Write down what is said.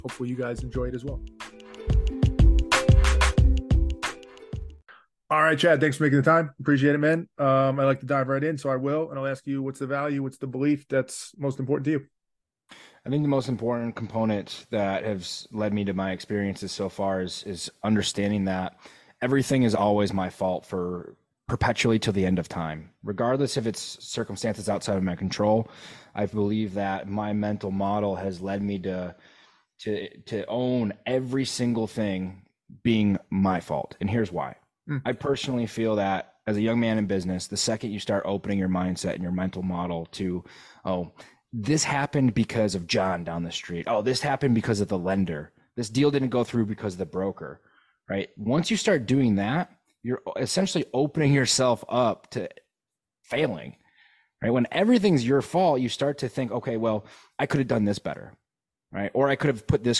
hopefully you guys enjoy it as well. All right, Chad, thanks for making the time. Appreciate it, man. I like to dive right in, so I will. And I'll ask you, what's the value? What's the belief that's most important to you? I think the most important component that has led me to my experiences so far is understanding that everything is always my fault for perpetually till the end of time, regardless if it's circumstances outside of my control. I believe that my mental model has led me to own every single thing being my fault. And here's why. Mm. I personally feel that as a young man in business, the second you start opening your mindset and your mental model to, oh, this happened because of John down the street. Oh, this happened because of the lender. This deal didn't go through because of the broker, right? Once you start doing that, you're essentially opening yourself up to failing, right? When everything's your fault, you start to think, okay, well, I could have done this better, right? Or I could have put this